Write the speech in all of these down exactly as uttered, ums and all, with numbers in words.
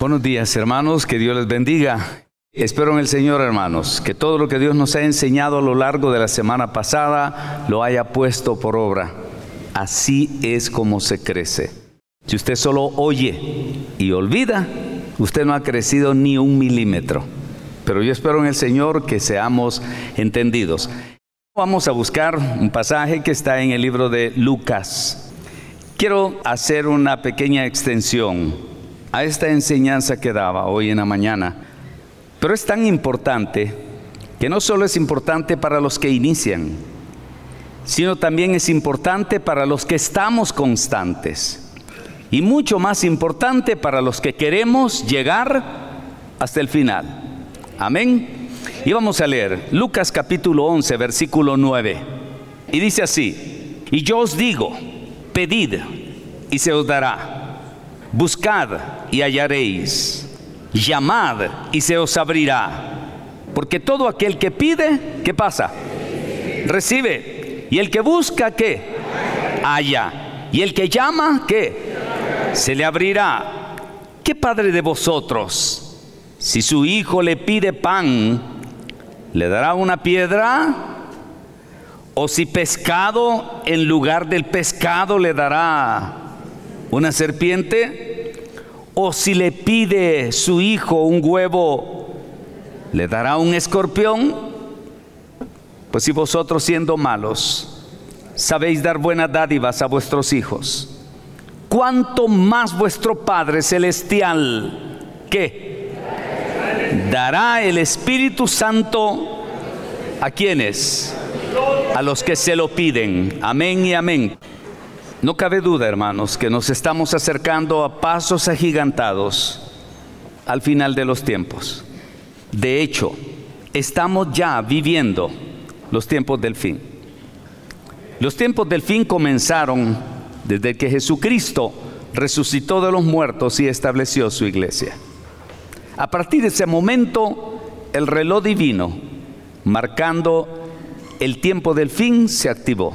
Buenos días, hermanos, que Dios les bendiga. Espero en el Señor, hermanos, que todo lo que Dios nos ha enseñado a lo largo de la semana pasada lo haya puesto por obra. Así es como se crece. Si usted solo oye y olvida, usted no ha crecido ni un milímetro. Pero yo espero en el Señor que seamos entendidos. Vamos a buscar un pasaje que está en el libro de Lucas. Quiero hacer una pequeña extensión a esta enseñanza que daba hoy en la mañana. Pero es tan importante que no solo es importante para los que inician, sino también es importante para los que estamos constantes. Y mucho más importante para los que queremos llegar hasta el final. Amén. Y vamos a leer Lucas capítulo once, versículo nueve. Y dice así: y yo os digo, pedid y se os dará. Buscad y hallaréis, llamad y se os abrirá, porque todo aquel que pide, ¿qué pasa? Recibe, y el que busca, ¿qué? Halla, y el que llama, ¿qué? Se le abrirá. ¿Qué padre de vosotros, si su hijo le pide pan, le dará una piedra? ¿O si pescado, en lugar del pescado le dará una serpiente? ¿O si le pide su hijo un huevo, le dará un escorpión? Pues si vosotros, siendo malos, sabéis dar buenas dádivas a vuestros hijos, ¿cuánto más vuestro Padre Celestial, ¿qué? Dará el Espíritu Santo ¿a quiénes? A los que se lo piden. Amén y amén. No cabe duda, hermanos, que nos estamos acercando a pasos agigantados al final de los tiempos. De hecho, estamos ya viviendo los tiempos del fin. Los tiempos del fin comenzaron desde que Jesucristo resucitó de los muertos y estableció su iglesia. A partir de ese momento, el reloj divino, marcando el tiempo del fin, se activó.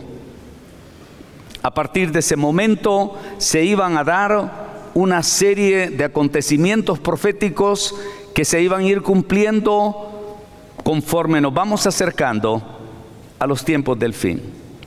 A partir de ese momento se iban a dar una serie de acontecimientos proféticos que se iban a ir cumpliendo conforme nos vamos acercando a los tiempos del fin.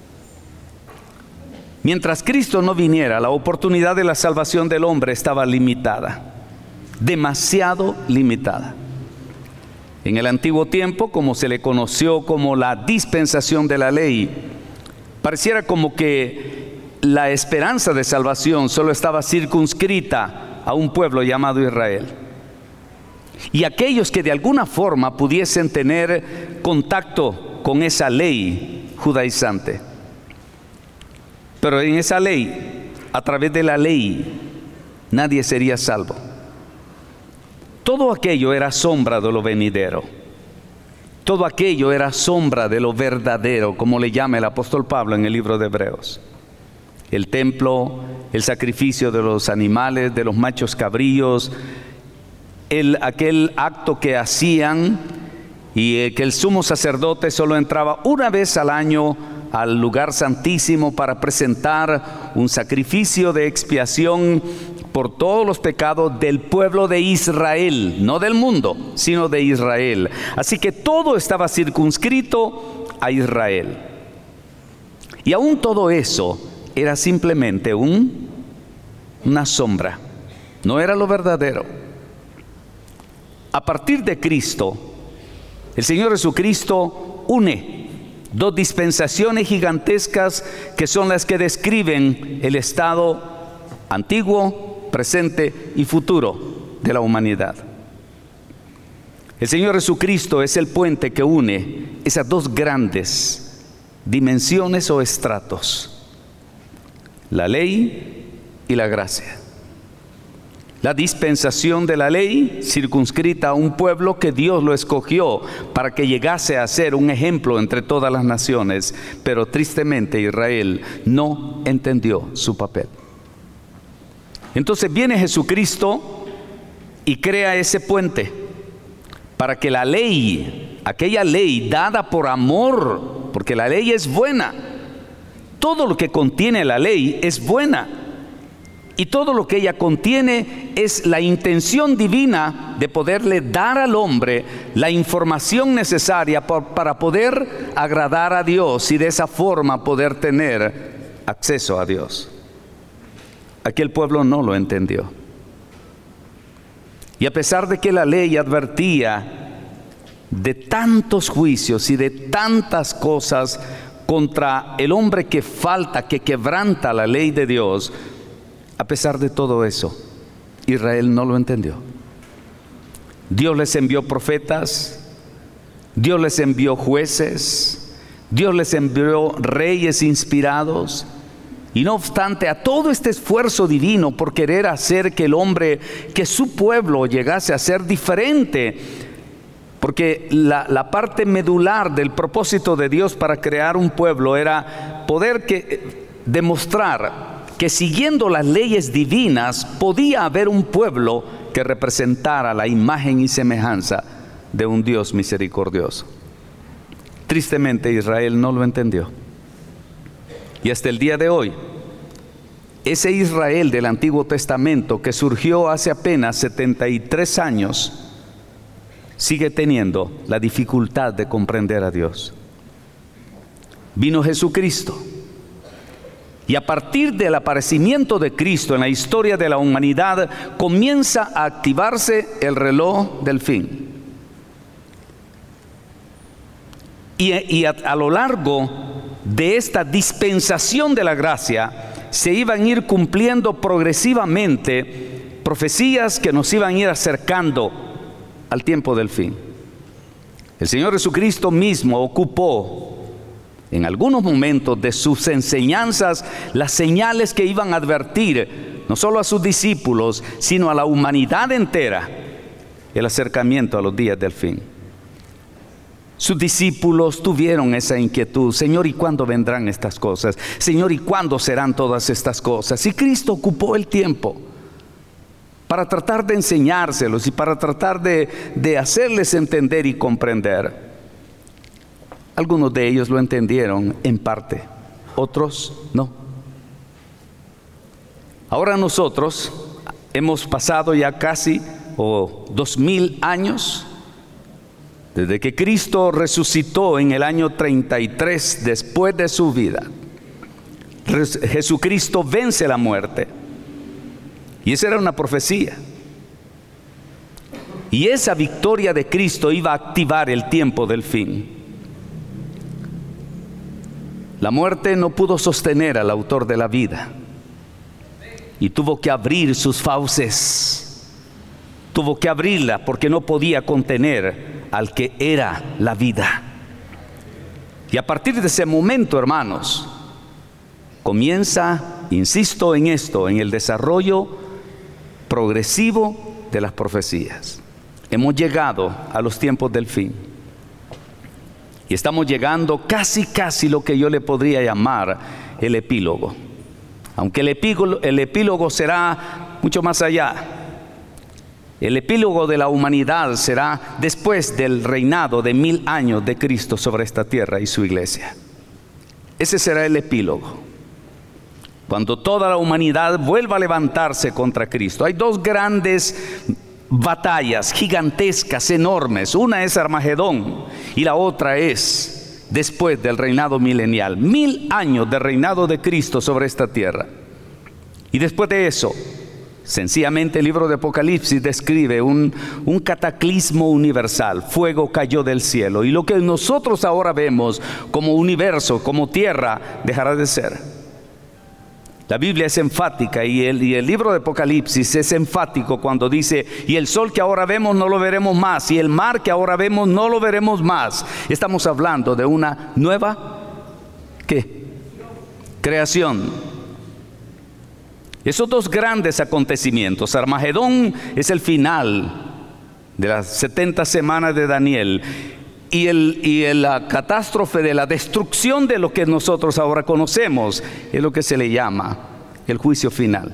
Mientras Cristo no viniera, la oportunidad de la salvación del hombre estaba limitada, demasiado limitada. En el antiguo tiempo, como se le conoció como la dispensación de la ley, pareciera como que la esperanza de salvación solo estaba circunscrita a un pueblo llamado Israel. Y aquellos que de alguna forma pudiesen tener contacto con esa ley judaizante. Pero en esa ley, a través de la ley, nadie sería salvo. Todo aquello era sombra de lo venidero. Todo aquello era sombra de lo verdadero, como le llama el apóstol Pablo en el libro de Hebreos. El templo, el sacrificio de los animales, de los machos cabríos, el, aquel acto que hacían y eh, que el sumo sacerdote solo entraba una vez al año al lugar santísimo para presentar un sacrificio de expiación por todos los pecados del pueblo de Israel, no del mundo, sino de Israel. Así que todo estaba circunscrito a Israel. Y aún todo eso era simplemente un, una sombra, no era lo verdadero. A partir de Cristo, el Señor Jesucristo une dos dispensaciones gigantescas que son las que describen el estado antiguo, presente y futuro de la humanidad. El Señor Jesucristo es el puente que une esas dos grandes dimensiones o estratos: la ley y la gracia. La dispensación de la ley circunscrita a un pueblo que Dios lo escogió para que llegase a ser un ejemplo entre todas las naciones, pero tristemente Israel no entendió su papel. Entonces viene Jesucristo y crea ese puente para que la ley, aquella ley dada por amor, porque la ley es buena, todo lo que contiene la ley es buena, Y todo lo que ella contiene es la intención divina de poderle dar al hombre la información necesaria por, para poder agradar a Dios y de esa forma poder tener acceso a Dios. Aquel pueblo no lo entendió. Y a pesar de que la ley advertía de tantos juicios y de tantas cosas contra el hombre que falta, que quebranta la ley de Dios, a pesar de todo eso, Israel no lo entendió. Dios les envió profetas, Dios les envió jueces, Dios les envió reyes inspirados. Y no obstante a todo este esfuerzo divino por querer hacer que el hombre, que su pueblo llegase a ser diferente, porque la, la parte medular del propósito de Dios para crear un pueblo era poder que, demostrar que siguiendo las leyes divinas podía haber un pueblo que representara la imagen y semejanza de un Dios misericordioso. Tristemente Israel no lo entendió. Y hasta el día de hoy, ese Israel del Antiguo Testamento que surgió hace apenas setenta y tres años, sigue teniendo la dificultad de comprender a Dios. Vino Jesucristo. Y a partir del aparecimiento de Cristo en la historia de la humanidad, comienza a activarse el reloj del fin. Y, y a, a lo largo de esta dispensación de la gracia, se iban a ir cumpliendo progresivamente profecías que nos iban a ir acercando al tiempo del fin. El Señor Jesucristo mismo ocupó en algunos momentos de sus enseñanzas las señales que iban a advertir no solo a sus discípulos, sino a la humanidad entera, el acercamiento a los días del fin. Sus discípulos tuvieron esa inquietud: Señor, ¿y cuándo vendrán estas cosas? Señor, ¿y cuándo serán todas estas cosas? Y Cristo ocupó el tiempo para tratar de enseñárselos y para tratar de, de hacerles entender y comprender. Algunos de ellos lo entendieron en parte, otros no. Ahora nosotros hemos pasado ya casi oh, dos mil años desde que Cristo resucitó en el año treinta y tres después de su vida. Jesucristo vence la muerte. Y esa era una profecía. Y esa victoria de Cristo iba a activar el tiempo del fin. La muerte no pudo sostener al autor de la vida y tuvo que abrir sus fauces. Tuvo que abrirla porque no podía contener al que era la vida. Y a partir de ese momento, hermanos, comienza, insisto en esto, en el desarrollo progresivo de las profecías. Hemos llegado a los tiempos del fin. Y estamos llegando casi, casi lo que yo le podría llamar el epílogo. Aunque el epílogo, el epílogo será mucho más allá. El epílogo de la humanidad será después del reinado de mil años de Cristo sobre esta tierra y su iglesia. Ese será el epílogo. Cuando toda la humanidad vuelva a levantarse contra Cristo. Hay dos grandes batallas gigantescas, enormes. Una es Armagedón y la otra es después del reinado milenial. Mil años de reinado de Cristo sobre esta tierra. Y después de eso, sencillamente el libro de Apocalipsis describe un, un cataclismo universal. Fuego cayó del cielo y lo que nosotros ahora vemos como universo, como tierra, dejará de ser. La Biblia es enfática y el, y el libro de Apocalipsis es enfático cuando dice: y el sol que ahora vemos no lo veremos más, y el mar que ahora vemos no lo veremos más. Estamos hablando de una nueva, ¿qué? Creación. Esos dos grandes acontecimientos, Armagedón es el final de las setenta semanas de Daniel, y, el, y el, la catástrofe de la destrucción de lo que nosotros ahora conocemos es lo que se le llama el juicio final.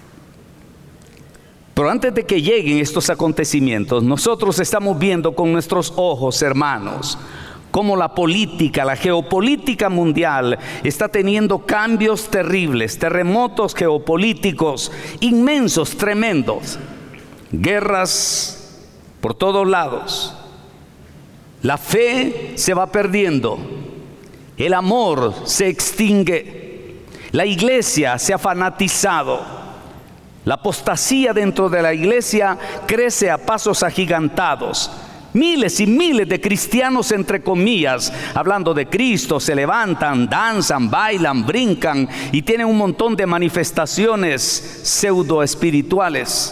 Pero antes de que lleguen estos acontecimientos, nosotros estamos viendo con nuestros ojos, hermanos, cómo la política, la geopolítica mundial está teniendo cambios terribles, terremotos geopolíticos inmensos, tremendos, guerras por todos lados. La fe se va perdiendo, el amor se extingue, la iglesia se ha fanatizado, la apostasía dentro de la iglesia crece a pasos agigantados. Miles y miles de cristianos, entre comillas, hablando de Cristo, se levantan, danzan, bailan, brincan y tienen un montón de manifestaciones pseudo espirituales.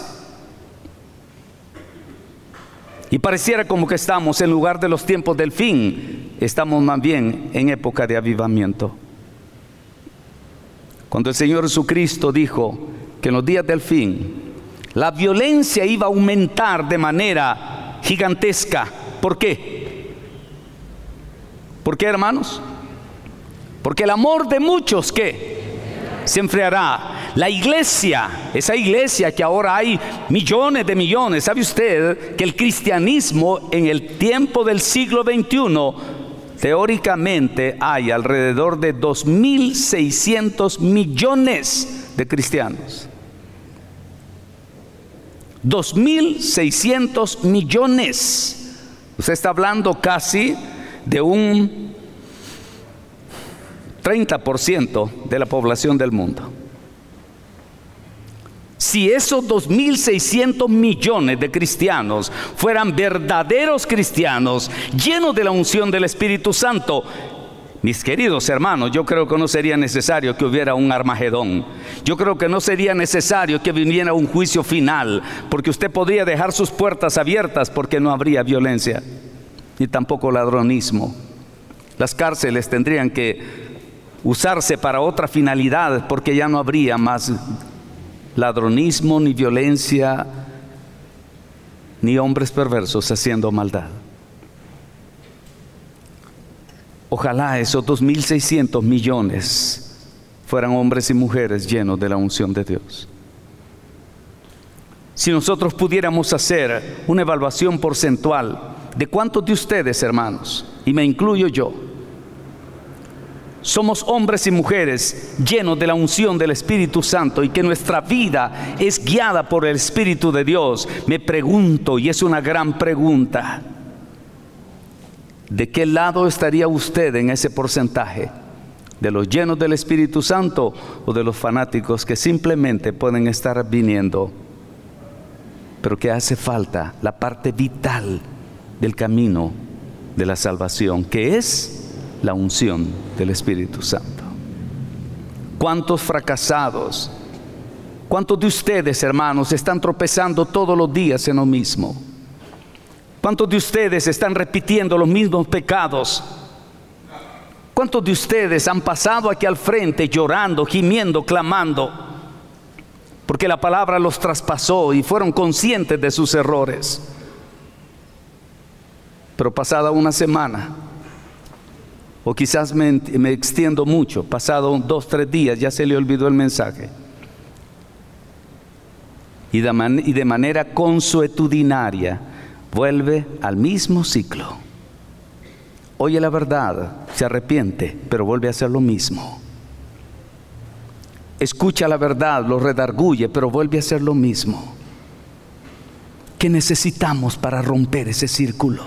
Y pareciera como que estamos en lugar de los tiempos del fin, estamos más bien en época de avivamiento. Cuando el Señor Jesucristo dijo que en los días del fin la violencia iba a aumentar de manera gigantesca. ¿Por qué? ¿Por qué, hermanos? Porque el amor de muchos, ¿qué? Se enfriará. La iglesia, esa iglesia que ahora hay millones de millones, ¿sabe usted que el cristianismo en el tiempo del siglo veintiuno teóricamente hay alrededor de dos mil seiscientos millones de cristianos? dos mil seiscientos millones. Usted está hablando casi de un treinta por ciento de la población del mundo. Si esos dos mil seiscientos millones de cristianos fueran verdaderos cristianos, llenos de la unción del Espíritu Santo, mis queridos hermanos, yo creo que no sería necesario que hubiera un Armagedón. Yo creo que no sería necesario que viniera un juicio final, porque usted podría dejar sus puertas abiertas porque no habría violencia, ni tampoco ladronismo. Las cárceles tendrían que usarse para otra finalidad, porque ya no habría más ladronismo, ni violencia, ni hombres perversos haciendo maldad. Ojalá esos dos mil seiscientos millones fueran hombres y mujeres llenos de la unción de Dios. Si nosotros pudiéramos hacer una evaluación porcentual de cuántos de ustedes, hermanos, y me incluyo yo, somos hombres y mujeres llenos de la unción del Espíritu Santo y que nuestra vida es guiada por el Espíritu de Dios, me pregunto, y es una gran pregunta, ¿de qué lado estaría usted en ese porcentaje? ¿De los llenos del Espíritu Santo o de los fanáticos que simplemente pueden estar viniendo, pero que hace falta la parte vital del camino de la salvación, que es la unción del Espíritu Santo? ¿Cuántos fracasados, cuántos de ustedes, hermanos, están tropezando todos los días en lo mismo? ¿Cuántos de ustedes están repitiendo los mismos pecados? ¿Cuántos de ustedes han pasado aquí al frente llorando, gimiendo, clamando? Porque la palabra los traspasó y fueron conscientes de sus errores. Pero pasada una semana, o quizás me, me extiendo mucho, pasado dos, tres días, ya se le olvidó el mensaje. Y de, man, y de manera consuetudinaria vuelve al mismo ciclo. Oye la verdad, se arrepiente, pero vuelve a hacer lo mismo. Escucha la verdad, lo redarguye, pero vuelve a hacer lo mismo. ¿Qué necesitamos para romper ese círculo?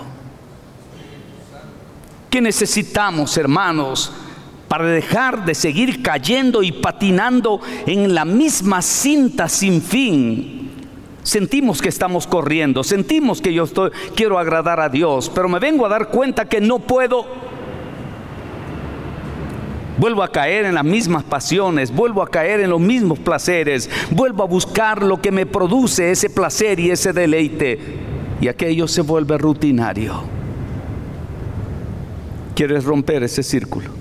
¿Qué necesitamos, hermanos, para dejar de seguir cayendo y patinando en la misma cinta sin fin? Sentimos que estamos corriendo, sentimos que yo estoy, quiero agradar a Dios, pero me vengo a dar cuenta que no puedo. Vuelvo a caer en las mismas pasiones, vuelvo a caer en los mismos placeres, vuelvo a buscar lo que me produce ese placer y ese deleite, y aquello se vuelve rutinario. ¿Quieres romper ese círculo?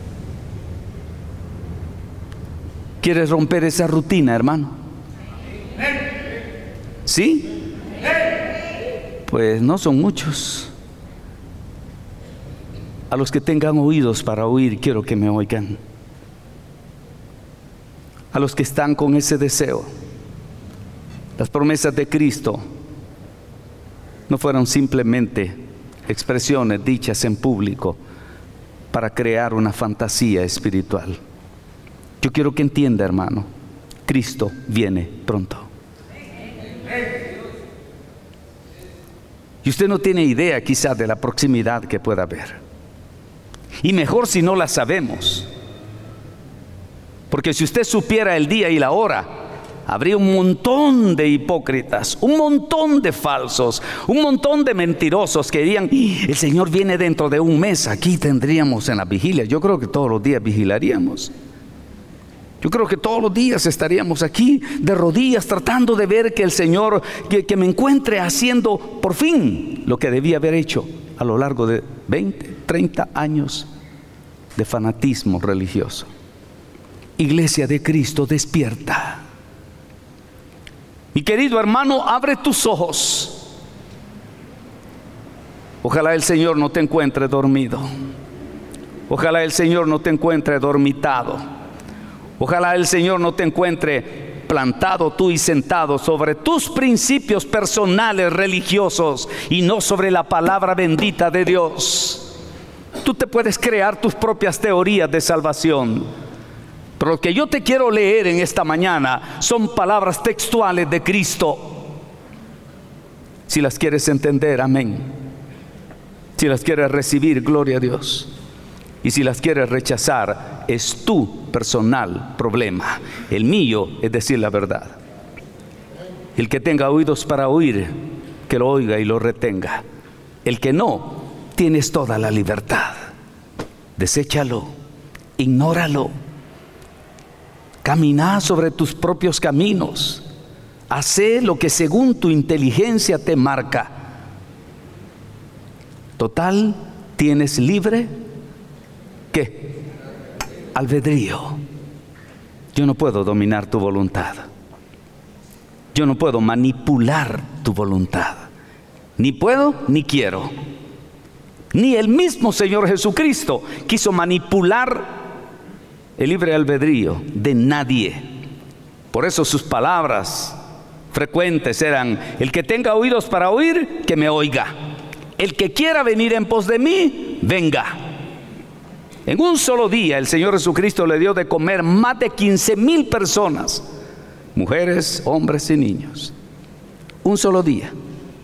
¿Quieres romper esa rutina, hermano? ¿Sí? Pues no son muchos. A los que tengan oídos para oír, quiero que me oigan. A los que están con ese deseo. Las promesas de Cristo no fueron simplemente expresiones dichas en público para crear una fantasía espiritual. Yo quiero que entienda, hermano, Cristo viene pronto. Y usted no tiene idea quizás de la proximidad que pueda haber. Y mejor si no la sabemos. Porque si usted supiera el día y la hora, habría un montón de hipócritas, un montón de falsos, un montón de mentirosos que dirían: el Señor viene dentro de un mes, aquí tendríamos en la vigilia. Yo creo que todos los días vigilaríamos. Yo creo que todos los días estaríamos aquí de rodillas tratando de ver que el Señor, que, que me encuentre haciendo por fin lo que debía haber hecho a lo largo de veinte, treinta años de fanatismo religioso. Iglesia de Cristo, despierta. Mi querido hermano, abre tus ojos. Ojalá el Señor no te encuentre dormido. Ojalá el Señor no te encuentre dormitado. Ojalá el Señor no te encuentre plantado tú y sentado sobre tus principios personales religiosos y no sobre la palabra bendita de Dios. Tú te puedes crear tus propias teorías de salvación, pero lo que yo te quiero leer en esta mañana son palabras textuales de Cristo. Si las quieres entender, amén. Si las quieres recibir, gloria a Dios. Y si las quieres rechazar, es tu personal problema. El mío es decir la verdad. El que tenga oídos para oír, que lo oiga y lo retenga. El que no, tienes toda la libertad. Deséchalo, ignóralo. Camina sobre tus propios caminos. Haz lo que según tu inteligencia te marca. Total, tienes libre ¿qué? Albedrío. Yo no puedo dominar tu voluntad. Yo no puedo manipular tu voluntad. Ni puedo ni quiero. Ni el mismo Señor Jesucristo quiso manipular el libre albedrío de nadie. Por eso sus palabras frecuentes eran: el que tenga oídos para oír, que me oiga. El que quiera venir en pos de mí, venga. En un solo día el Señor Jesucristo le dio de comer más de quince mil personas, mujeres, hombres y niños. Un solo día.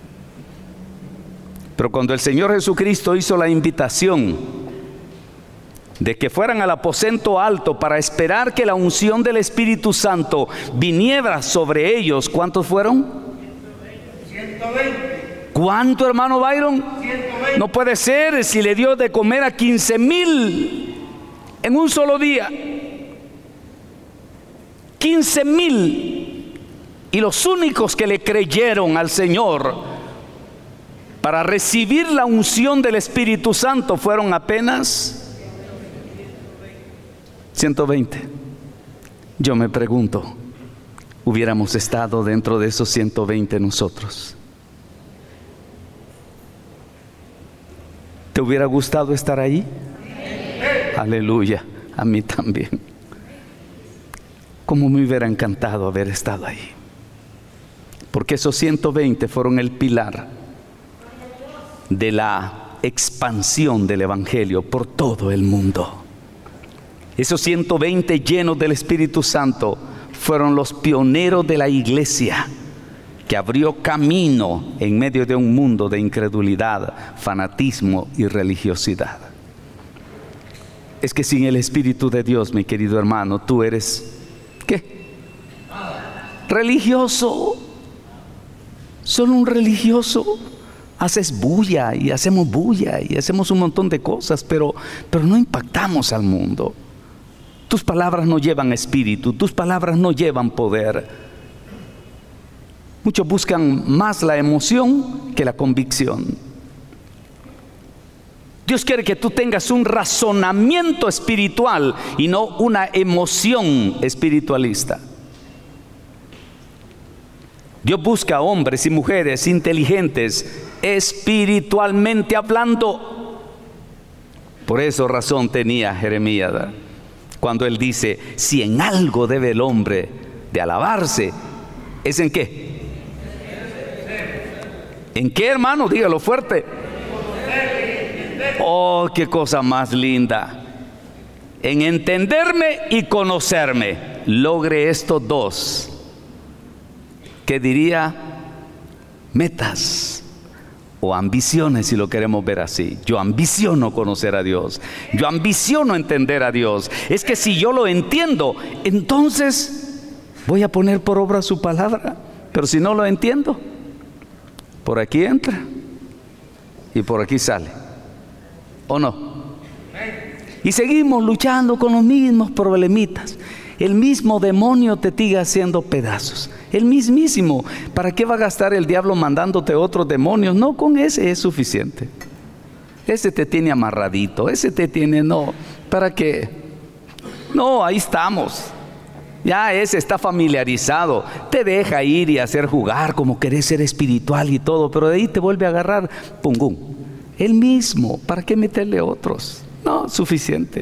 Pero cuando el Señor Jesucristo hizo la invitación de que fueran al aposento alto para esperar que la unción del Espíritu Santo viniera sobre ellos, ¿cuántos fueron? ciento veinte. ¿Cuánto, hermano Byron? ciento veinte. No puede ser si le dio de comer a quince mil en un solo día. quince mil. Y los únicos que le creyeron al Señor para recibir la unción del Espíritu Santo fueron apenas ciento veinte. Yo me pregunto, ¿hubiéramos estado dentro de esos ciento veinte nosotros? ¿Te hubiera gustado estar ahí? Aleluya, a mí también. Como me hubiera encantado haber estado ahí. Porque esos ciento veinte fueron el pilar de la expansión del Evangelio por todo el mundo. Esos ciento veinte llenos del Espíritu Santo fueron los pioneros de la iglesia, que abrió camino en medio de un mundo de incredulidad, fanatismo y religiosidad. Es que sin el Espíritu de Dios, mi querido hermano, tú eres, ¿qué? Religioso. Solo un religioso. Haces bulla y hacemos bulla y hacemos un montón de cosas, pero, pero no impactamos al mundo. Tus palabras no llevan espíritu, tus palabras no llevan poder. Muchos buscan más la emoción que la convicción. Dios quiere que tú tengas un razonamiento espiritual y no una emoción espiritualista. Dios busca hombres y mujeres inteligentes espiritualmente hablando. Por eso razón tenía Jeremías cuando él dice: si en algo debe el hombre de alabarse, ¿es en qué? ¿En qué, hermano? Dígalo fuerte. Oh, qué cosa más linda. En entenderme y conocerme, logre estos dos. ¿Qué diría? Metas o ambiciones, si lo queremos ver así. Yo ambiciono conocer a Dios. Yo ambiciono entender a Dios. Es que si yo lo entiendo, entonces voy a poner por obra su palabra. Pero si no lo entiendo, por aquí entra y por aquí sale. ¿O no? Y seguimos luchando con los mismos problemitas. El mismo demonio te sigue haciendo pedazos. El mismísimo. ¿Para qué va a gastar el diablo mandándote otros demonios? No, con ese es suficiente. Ese te tiene amarradito. Ese te tiene, no. ¿Para qué? No, ahí estamos. Ya ese está familiarizado. Te deja ir y hacer jugar como querés ser espiritual y todo. Pero de ahí te vuelve a agarrar. Pum, el mismo. ¿Para qué meterle otros? No, suficiente.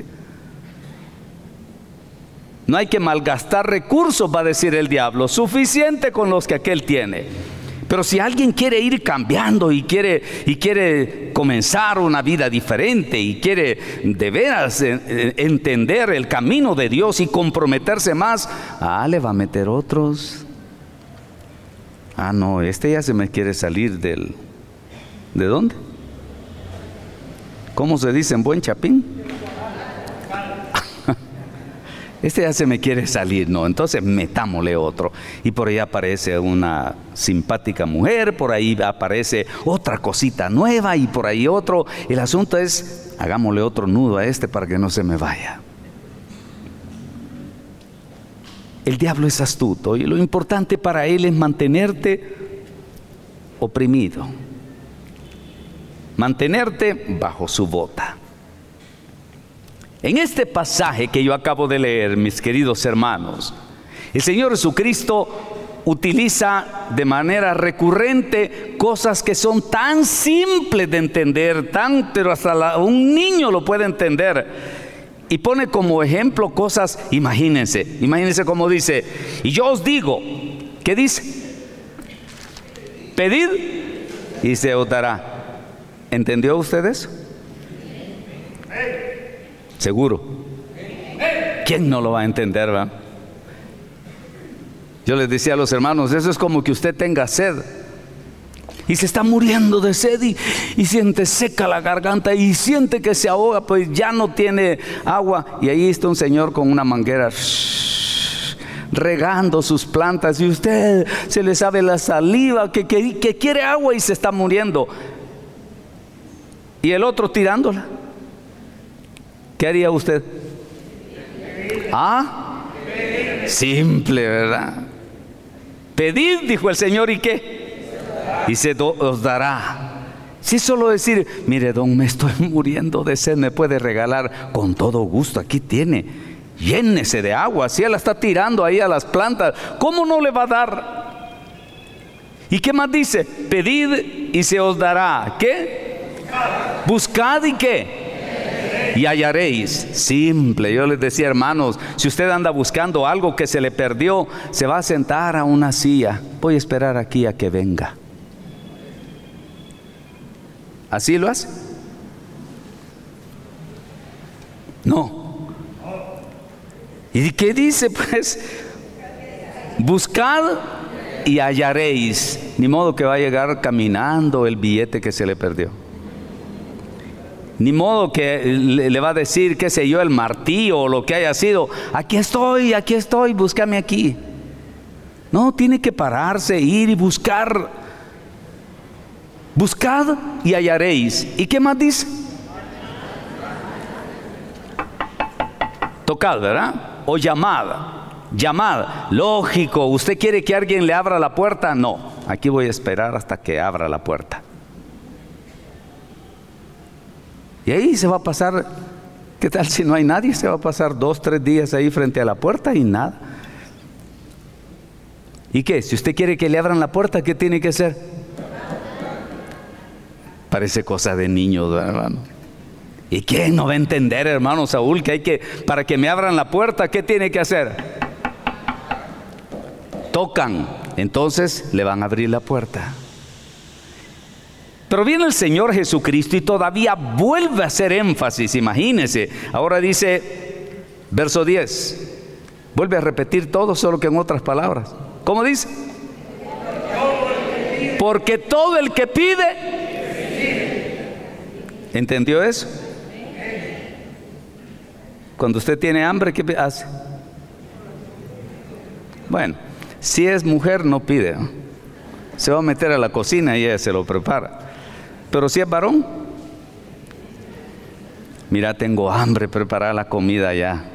No hay que malgastar recursos, va a decir el diablo. Suficiente con los que aquel tiene. Pero si alguien quiere ir cambiando y quiere, y quiere comenzar una vida diferente y quiere de veras entender el camino de Dios y comprometerse más, ah, le va a meter otros. Ah, no, este ya se me quiere salir del... ¿De dónde? ¿Cómo se dice en buen chapín? Este ya se me quiere salir, no, entonces metámosle otro. Y por ahí aparece una simpática mujer, por ahí aparece otra cosita nueva y por ahí otro. El asunto es, hagámosle otro nudo a este para que no se me vaya. El diablo es astuto y lo importante para él es mantenerte oprimido, mantenerte bajo su bota. En este pasaje que yo acabo de leer, mis queridos hermanos, el Señor Jesucristo utiliza de manera recurrente cosas que son tan simples de entender, tan, pero hasta la, un niño lo puede entender. Y pone como ejemplo cosas, imagínense, imagínense como dice, y yo os digo, ¿qué dice? Pedid y se os dará. ¿Entendió usted eso? Seguro. ¿Quién no lo va a entender, va? Yo les decía a los hermanos, eso es como que usted tenga sed y se está muriendo de sed y, y siente seca la garganta y siente que se ahoga, pues ya no tiene agua. Y ahí está un señor con una manguera shh, regando sus plantas y usted se le sabe la saliva que, que, que quiere agua y se está muriendo. Y el otro tirándola. ¿Qué haría usted? ¿Ah? Simple, ¿verdad? Pedid, dijo el Señor, ¿y qué? Y se do, os dará. Si solo decir, mire, don, me estoy muriendo de sed, me puede regalar, con todo gusto, aquí tiene, llénese de agua. Si él la está tirando ahí a las plantas, ¿cómo no le va a dar? ¿Y qué más dice? Pedid y se os dará. ¿Qué? Buscad y qué. Y hallaréis. Simple. Yo les decía, hermanos, si usted anda buscando algo que se le perdió, se va a sentar a una silla. Voy a esperar aquí a que venga. ¿Así lo hace? No. ¿Y qué dice pues? Buscad y hallaréis. Ni modo que va a llegar caminando el billete que se le perdió. Ni modo que le va a decir, qué sé yo, el martillo o lo que haya sido, aquí estoy, aquí estoy, búscame aquí. No, tiene que pararse, ir y buscar. Buscad y hallaréis. ¿Y qué más dice? Tocad, ¿verdad? O llamad. Llamad. Lógico, ¿usted quiere que alguien le abra la puerta? No, aquí voy a esperar hasta que abra la puerta. Y ahí se va a pasar, ¿qué tal si no hay nadie? Se va a pasar dos, tres días ahí frente a la puerta y nada. ¿Y qué? Si usted quiere que le abran la puerta, ¿qué tiene que hacer? Parece cosa de niños, hermano. ¿Y quién no va a entender, hermano Saúl, que hay que, para que me abran la puerta, qué tiene que hacer? Tocan, entonces le van a abrir la puerta. Pero viene el Señor Jesucristo y todavía vuelve a hacer énfasis, imagínense. Ahora dice, verso diez, vuelve a repetir todo, solo que en otras palabras. ¿Cómo dice? Porque todo el que pide, ¿entendió eso? Cuando usted tiene hambre, ¿qué hace? Bueno, si es mujer no pide, ¿no? Se va a meter a la cocina y ella se lo prepara. Pero si es varón, mira, tengo hambre, prepara la comida ya.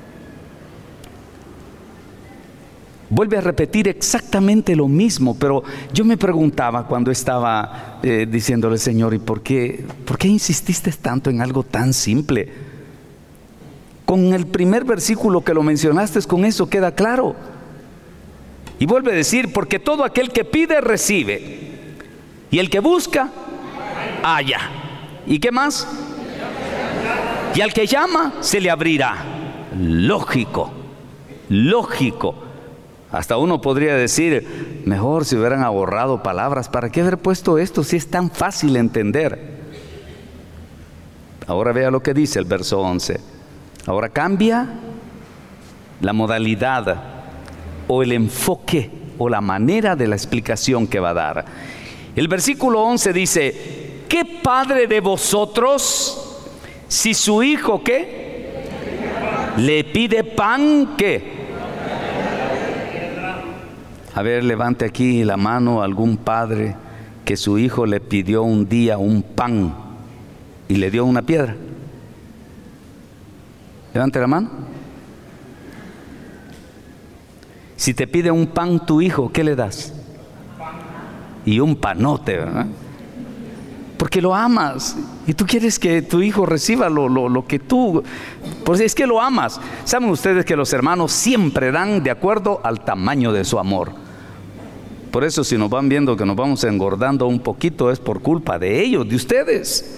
Vuelve a repetir exactamente lo mismo, pero yo me preguntaba cuando estaba eh, diciéndole, Señor, ¿y por qué, por qué insististe tanto en algo tan simple? Con el primer versículo que lo mencionaste, con eso queda claro. Y vuelve a decir, porque todo aquel que pide, recibe. Y el que busca, halla. ¿Y qué más? Y al que llama, se le abrirá. Lógico, lógico. Hasta uno podría decir, mejor si hubieran ahorrado palabras. ¿Para qué haber puesto esto si es tan fácil entender? Ahora vea lo que dice el verso once. Ahora cambia la modalidad o el enfoque o la manera de la explicación que va a dar. El versículo once dice, ¿qué padre de vosotros, si su hijo, ¿qué? Le pide pan, ¿qué? A ver, levante aquí la mano algún padre que su hijo le pidió un día un pan y le dio una piedra. Levante la mano. Si te pide un pan tu hijo, ¿qué le das? Y un panote, ¿verdad? Porque lo amas y tú quieres que tu hijo reciba lo, lo, lo que tú, pues es que lo amas. Saben ustedes que los hermanos siempre dan de acuerdo al tamaño de su amor. Por eso si nos van viendo que nos vamos engordando un poquito es por culpa de ellos, de ustedes.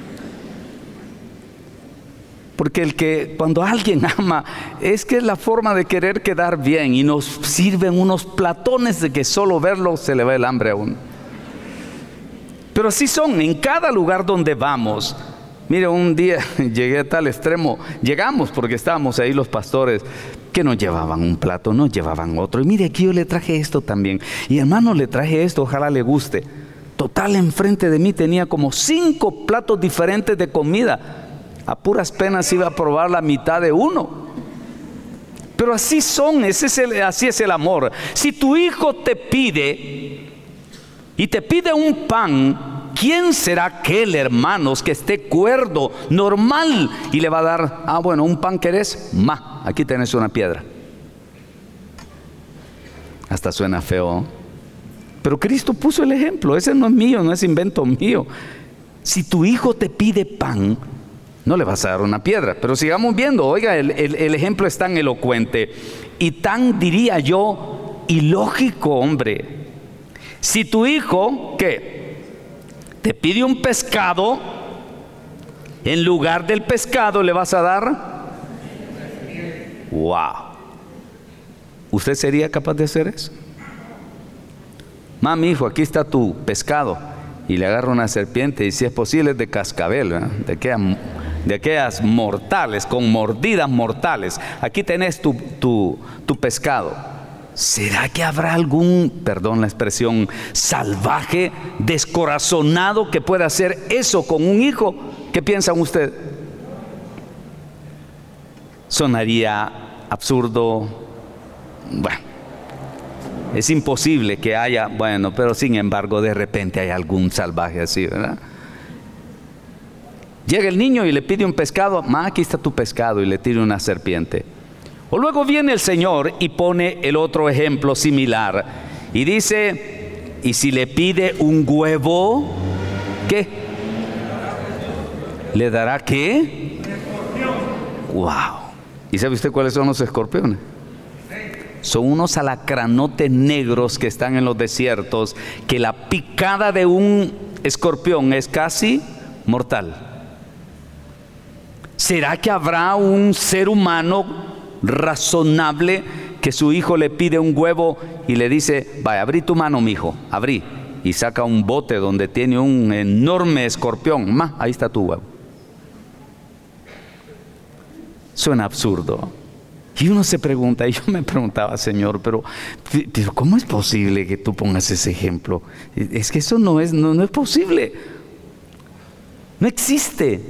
Porque el que cuando alguien ama es que es la forma de querer quedar bien y nos sirven unos platones de que solo verlo se le va el hambre a uno. Pero así son en cada lugar donde vamos. Mire, un día llegué a tal extremo, llegamos porque estábamos ahí los pastores que nos llevaban un plato, nos llevaban otro. Y mire, aquí yo le traje esto también. Y hermano, le traje esto, ojalá le guste. Total, enfrente de mí tenía como cinco platos diferentes de comida. A puras penas iba a probar la mitad de uno. Pero así son, ese es el, así es el amor. Si tu hijo te pide y te pide un pan, ¿quién será aquel, hermanos, que esté cuerdo, normal, y le va a dar, ah, bueno, un pan querés, ma, aquí tenés una piedra? Hasta suena feo, ¿eh? Pero Cristo puso el ejemplo, ese no es mío, no es invento mío. Si tu hijo te pide pan, no le vas a dar una piedra. Pero sigamos viendo, oiga, el, el, el ejemplo es tan elocuente y tan, diría yo, ilógico, hombre. Si tu hijo, ¿qué? Te pide un pescado, en lugar del pescado le vas a dar, wow. ¿Usted sería capaz de hacer eso? Mami, hijo, aquí está tu pescado. Y le agarra una serpiente y si es posible es de cascabel, ¿verdad? De aquellas, de aquellas mortales, con mordidas mortales. Aquí tenés tu, tu, tu pescado. ¿Será que habrá algún, perdón la expresión, salvaje, descorazonado que pueda hacer eso con un hijo? ¿Qué piensan ustedes? Sonaría absurdo. Bueno, es imposible que haya, bueno, pero sin embargo de repente hay algún salvaje así, ¿verdad? Llega el niño y le pide un pescado, ma, aquí está tu pescado, y le tira una serpiente. O luego viene el Señor y pone el otro ejemplo similar y dice, y si le pide un huevo, ¿qué? ¿Le dará qué? Wow. ¿Y sabe usted cuáles son los escorpiones? Son unos alacranotes negros que están en los desiertos, que la picada de un escorpión es casi mortal. ¿Será que habrá un ser humano razonable que su hijo le pide un huevo y le dice, vaya, abrí tu mano, mijo, abrí, y saca un bote donde tiene un enorme escorpión. Ma, ahí está tu huevo. Suena absurdo. Y uno se pregunta, y yo me preguntaba, Señor, pero, pero ¿cómo es posible que tú pongas ese ejemplo? Es que eso no es, no, no es posible. No existe.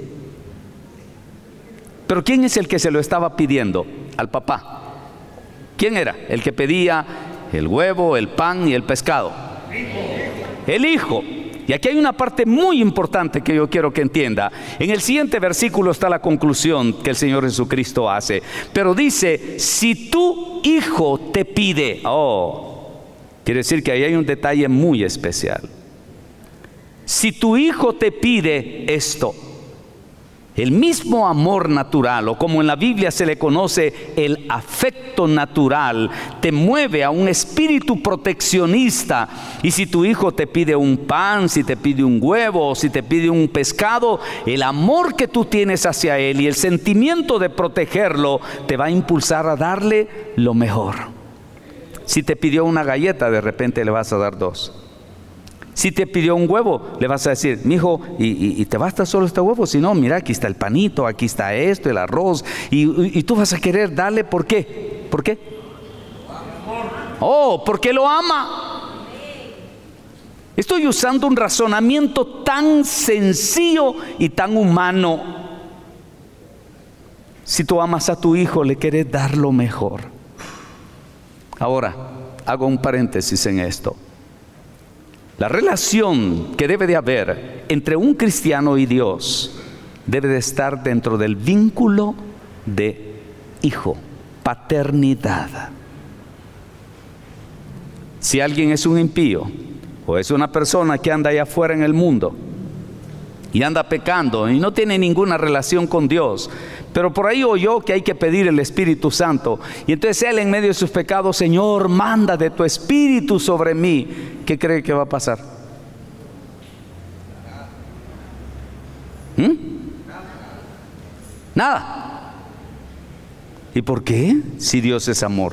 Pero ¿quién es el que se lo estaba pidiendo? Al papá. ¿Quién era? El que pedía el huevo, el pan y el pescado. El hijo. Y aquí hay una parte muy importante que yo quiero que entienda. En el siguiente versículo está la conclusión que el Señor Jesucristo hace. Pero dice, si tu hijo te pide, oh, quiere decir que ahí hay un detalle muy especial. Si tu hijo te pide esto, el mismo amor natural, o como en la Biblia se le conoce, el afecto natural, te mueve a un espíritu proteccionista. Y si tu hijo te pide un pan, si te pide un huevo, o si te pide un pescado, el amor que tú tienes hacia él y el sentimiento de protegerlo te va a impulsar a darle lo mejor. Si te pidió una galleta, de repente le vas a dar dos. Si te pidió un huevo, le vas a decir, mijo, ¿y, y, y te basta solo este huevo? Si no, mira, aquí está el panito, aquí está esto, el arroz. Y, y, y tú vas a querer darle, ¿por qué? ¿Por qué? Oh, porque lo ama. Estoy usando un razonamiento tan sencillo y tan humano. Si tú amas a tu hijo, le quieres dar lo mejor. Ahora, hago un paréntesis en esto. La relación que debe de haber entre un cristiano y Dios debe de estar dentro del vínculo de hijo, paternidad. Si alguien es un impío o es una persona que anda allá afuera en el mundo y anda pecando y no tiene ninguna relación con Dios, pero por ahí oyó que hay que pedir el Espíritu Santo, y entonces él en medio de sus pecados, Señor, manda de tu Espíritu sobre mí, ¿qué cree que va a pasar? ¿Mm? Nada. ¿Y por qué? Si Dios es amor.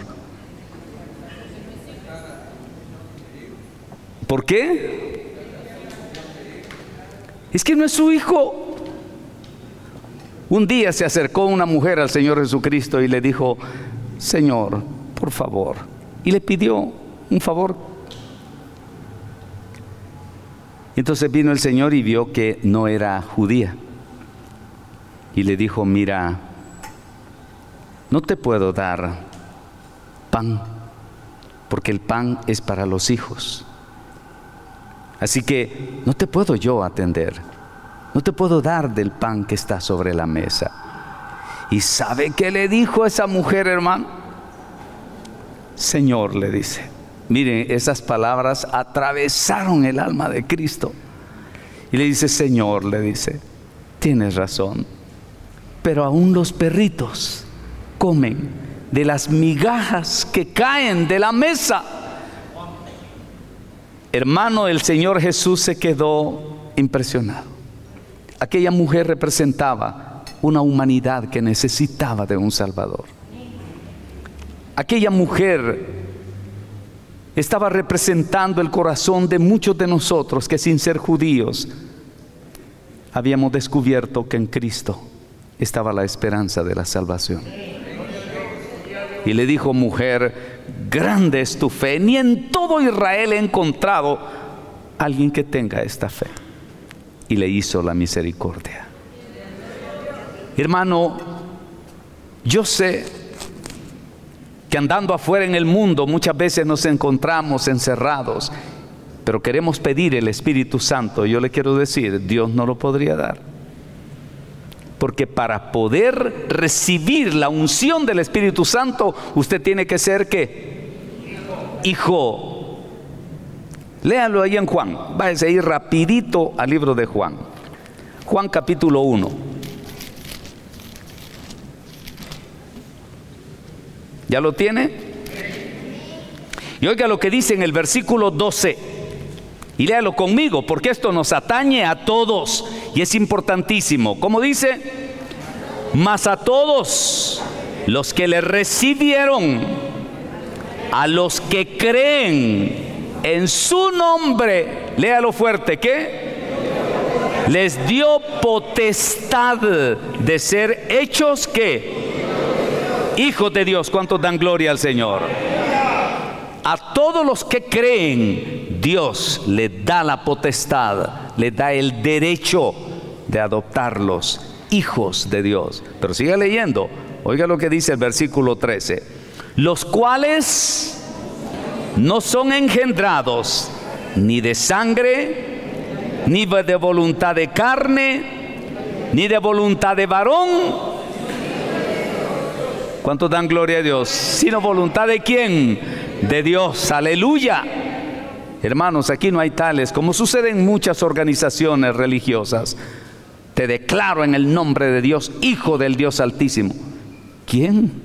¿Por qué? Es que no es su hijo. Un día se acercó una mujer al Señor Jesucristo y le dijo, Señor, por favor. Y le pidió un favor. Entonces vino el Señor y vio que no era judía. Y le dijo, mira, no te puedo dar pan, porque el pan es para los hijos. Así que no te puedo yo atender. No te puedo dar del pan que está sobre la mesa. ¿Y sabe qué le dijo a esa mujer, hermano? Señor, le dice. Miren, esas palabras atravesaron el alma de Cristo. Y le dice, Señor, le dice, tienes razón, pero aún los perritos comen de las migajas que caen de la mesa. Hermano, el Señor Jesús se quedó impresionado. Aquella mujer representaba una humanidad que necesitaba de un Salvador. Aquella mujer estaba representando el corazón de muchos de nosotros que, sin ser judíos, habíamos descubierto que en Cristo estaba la esperanza de la salvación. Y le dijo, mujer, grande es tu fe, ni en todo Israel he encontrado alguien que tenga esta fe. Y le hizo la misericordia. Hermano, yo sé que andando afuera en el mundo muchas veces nos encontramos encerrados, pero queremos pedir el Espíritu Santo. Yo le quiero decir, Dios no lo podría dar, porque para poder recibir la unción del Espíritu Santo, usted tiene que ser ¿qué? Hijo. Léalo ahí en Juan. Váyase ahí rapidito al libro de Juan. Juan capítulo uno. ¿Ya lo tiene? Y oiga lo que dice en el versículo doce. Y léalo conmigo, porque esto nos atañe a todos y es importantísimo. ¿Cómo dice? Mas a todos los que le recibieron, a los que creen en su nombre, Léalo fuerte, ¿qué? Les dio potestad de ser hechos, ¿qué? Hijos de Dios. ¿Cuántos dan gloria al Señor? A todos los que creen, Dios les da la potestad, les da el derecho de adoptarlos hijos de Dios. Pero siga leyendo, oiga lo que dice el versículo trece: los cuales no son engendrados ni de sangre, ni de voluntad de carne, ni de voluntad de varón. ¿Cuántos dan gloria a Dios? Sino voluntad de quién? De Dios. Aleluya. Hermanos, aquí no hay tales, como sucede en muchas organizaciones religiosas. Te declaro en el nombre de Dios, hijo del Dios Altísimo. ¿Quién?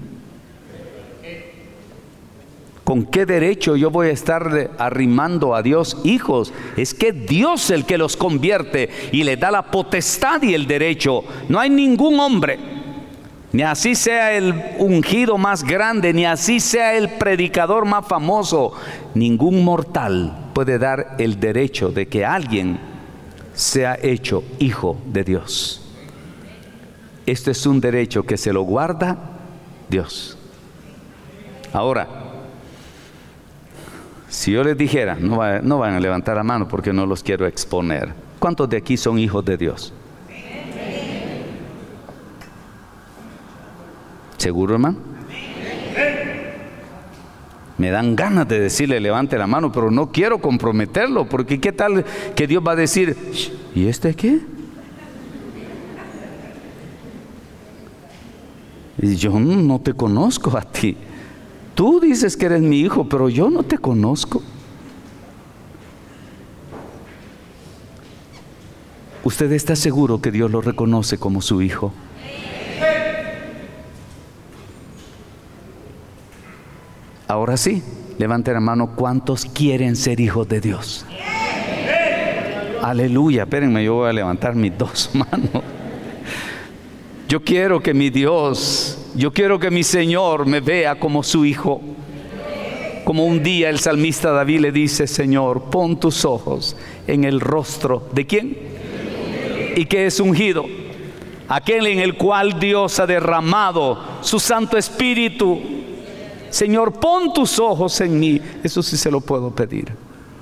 ¿Con qué derecho yo voy a estar arrimando a Dios hijos? Es que Dios es el que los convierte y le da la potestad y el derecho. No hay ningún hombre, ni así sea el ungido más grande, ni así sea el predicador más famoso, ningún mortal puede dar el derecho de que alguien sea hecho hijo de Dios. Este es un derecho que se lo guarda Dios. Ahora, si yo les dijera, no, va, no van a levantar la mano porque no los quiero exponer. ¿Cuántos de aquí son hijos de Dios? ¿Seguro, hermano? Me dan ganas de decirle levante la mano, pero no quiero comprometerlo, porque qué tal que Dios va a decir, ¿y este qué? Y yo no te conozco a ti. Tú dices que eres mi hijo, pero yo no te conozco. ¿Usted está seguro que Dios lo reconoce como su hijo? Ahora sí, levante la mano, ¿cuántos quieren ser hijos de Dios? Aleluya, espérenme, yo voy a levantar mis dos manos. Yo quiero que mi Dios, yo quiero que mi Señor me vea como su hijo. Como un día el salmista David le dice, Señor, pon tus ojos en el rostro, ¿de quién? ¿Y qué es ungido? Aquel en el cual Dios ha derramado su Santo Espíritu. Señor, pon tus ojos en mí. Eso sí se lo puedo pedir.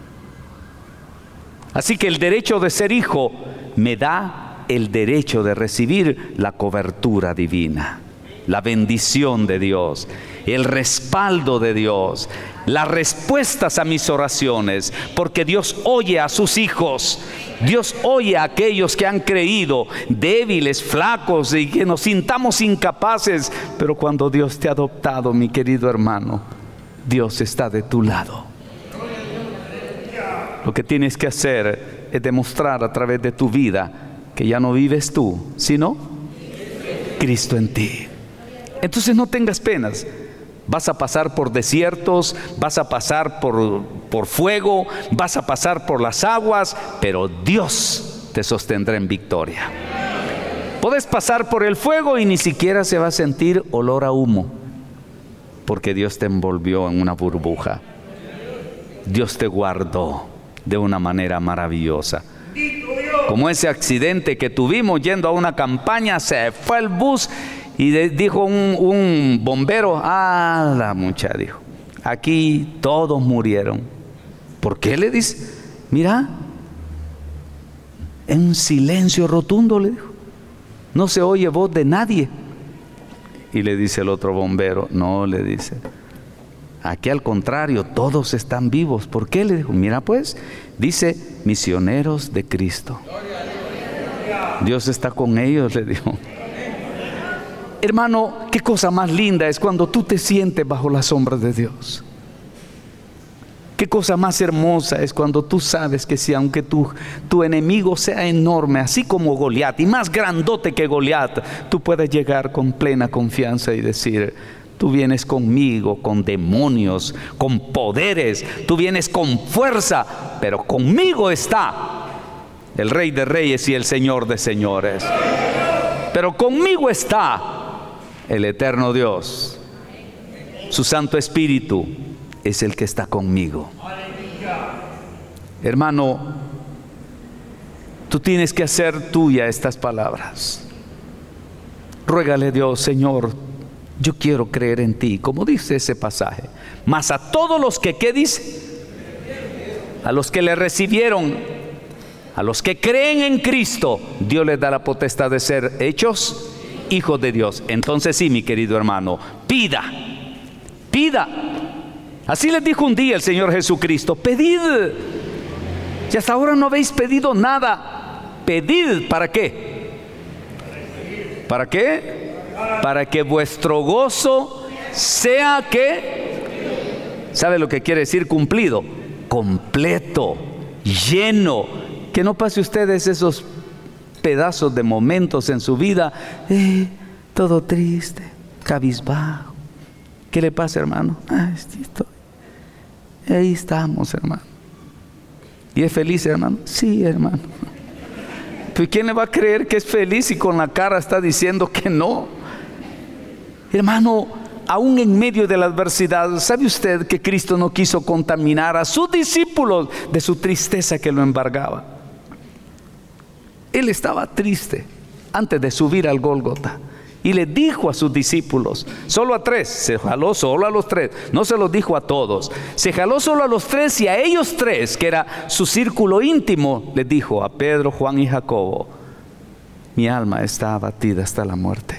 Así que el derecho de ser hijo me da el derecho de recibir la cobertura divina, la bendición de Dios, el respaldo de Dios, las respuestas a mis oraciones, porque Dios oye a sus hijos. Dios oye a aquellos que han creído, débiles, flacos, y que nos sintamos incapaces, pero cuando Dios te ha adoptado, mi querido hermano, Dios está de tu lado. Lo que tienes que hacer es demostrar a través de tu vida que ya no vives tú, sino Cristo en ti. Entonces no tengas penas. Vas a pasar por desiertos, vas a pasar por, por fuego, vas a pasar por las aguas, pero Dios te sostendrá en victoria. Puedes pasar por el fuego y ni siquiera se va a sentir olor a humo, porque Dios te envolvió en una burbuja. Dios te guardó de una manera maravillosa. Como ese accidente que tuvimos yendo a una campaña, se fue el bus y de, dijo un, un bombero, ah, la muchacha dijo, aquí todos murieron. ¿Por qué? Le dice, mira, en silencio rotundo le dijo, no se oye voz de nadie. Y le dice el otro bombero, no, le dice, aquí al contrario, todos están vivos. ¿Por qué? Le dijo, mira pues, dice, misioneros de Cristo. Dios está con ellos, le dijo. Hermano, qué cosa más linda es cuando tú te sientes bajo la sombra de Dios. Qué cosa más hermosa es cuando tú sabes que si aunque tu, tu enemigo sea enorme, así como Goliat, y más grandote que Goliat, tú puedes llegar con plena confianza y decir, tú vienes conmigo, con demonios, con poderes, tú vienes con fuerza, pero conmigo está el Rey de Reyes y el Señor de Señores. Pero conmigo está el eterno Dios. Su Santo Espíritu es el que está conmigo. Hermano, tú tienes que hacer tuya estas palabras. Ruégale a Dios: Señor, yo quiero creer en ti, como dice ese pasaje. Mas a todos los que, ¿qué dice? A los que le recibieron, a los que creen en Cristo, Dios les da la potestad de ser hechos hijos de Dios. Entonces sí, mi querido hermano, pida, pida. Así les dijo un día el Señor Jesucristo: pedid. Y hasta ahora no habéis pedido nada. Pedid, ¿para qué? ¿Para qué? Para que vuestro gozo sea, ¿qué? ¿Sabe lo que quiere decir cumplido? Completo, lleno. Que no pase ustedes esos pedazos de momentos en su vida, eh, todo triste, cabizbajo. ¿Qué le pasa, hermano? Ah, estoy. Ahí estamos, hermano. ¿Y es feliz, hermano? Sí, hermano. ¿Pero quién le va a creer que es feliz y con la cara está diciendo que no? Hermano, aún en medio de la adversidad, ¿sabe usted que Cristo no quiso contaminar a sus discípulos de su tristeza que lo embargaba? Él estaba triste antes de subir al Gólgota y le dijo a sus discípulos, solo a tres, se jaló solo a los tres, no se los dijo a todos, se jaló solo a los tres, y a ellos tres, que era su círculo íntimo, les dijo: a Pedro, Juan y Jacobo, mi alma está abatida hasta la muerte.